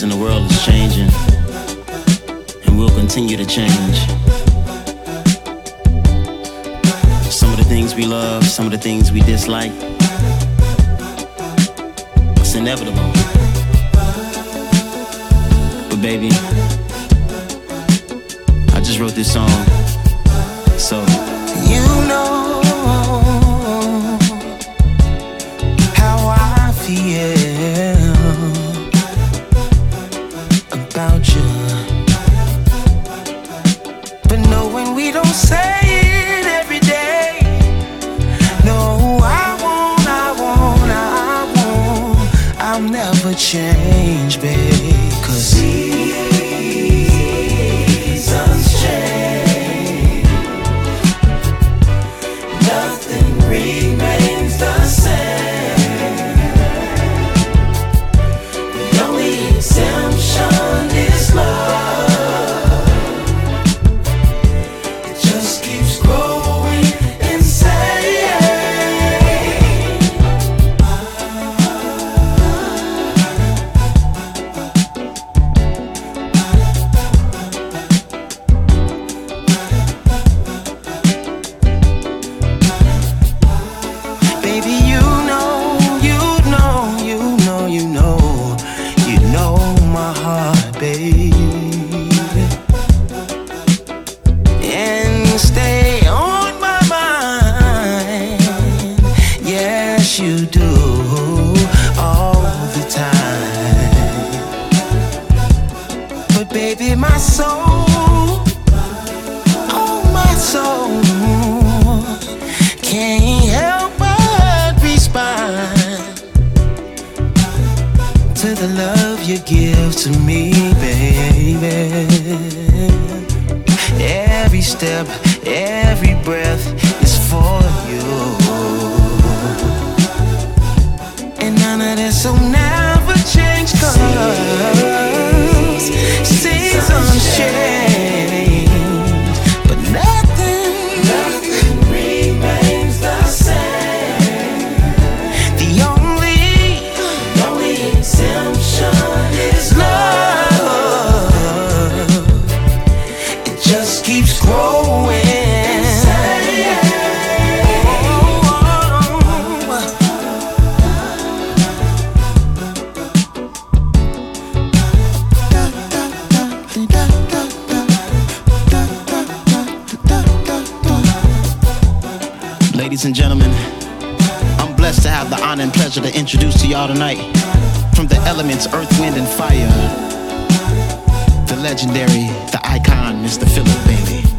things in the world is changing, and will continue to change. Some of the things we love, some of the things we dislike, it's inevitable. But baby, I just wrote this song, so you know how I feel about you. But knowing we don't say it every day, no, I'll never change, babe, 'cause seasons change, nothing remains the same. The only exemption is love. It just keeps growing insane. Baby, you know my heart, baby, and stay on my mind. Yes, you do, all the time. But baby, my soul, oh my soul, can't help but respond to the love you give to me, baby. Every step, every breath is for you, and none of this will never change, 'cause seasons change, but nothing remains the same. The only exemption is love. It just keeps growing. ladies and gentlemen, I'm blessed to have the honor and pleasure to introduce to y'all tonight, from the elements Earth, Wind, and Fire, the legendary, the icon, Mr. Philip, baby.